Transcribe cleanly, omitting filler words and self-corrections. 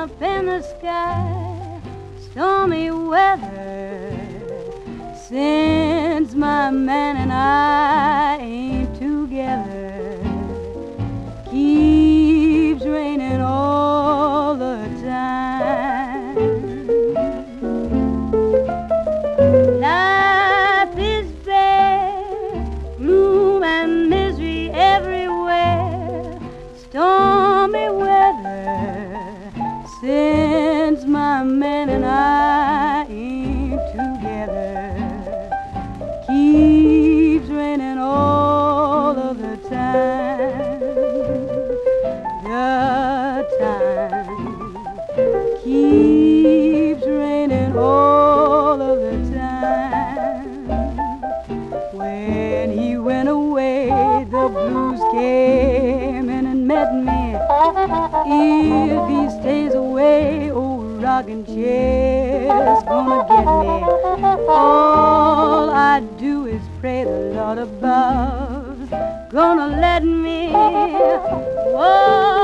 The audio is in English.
up in the sky, stormy weather, since my man and I ain't together. Keeps raining all the time. Life is bare, gloom and misery everywhere, stormy weather, since my man and I ain't together. Keeps raining all of the time. The time keeps raining all of the time. When he went away, the blues came in and met me. If he stays away, old rocking chair's gonna get me. All I do is pray the Lord above's gonna let me walk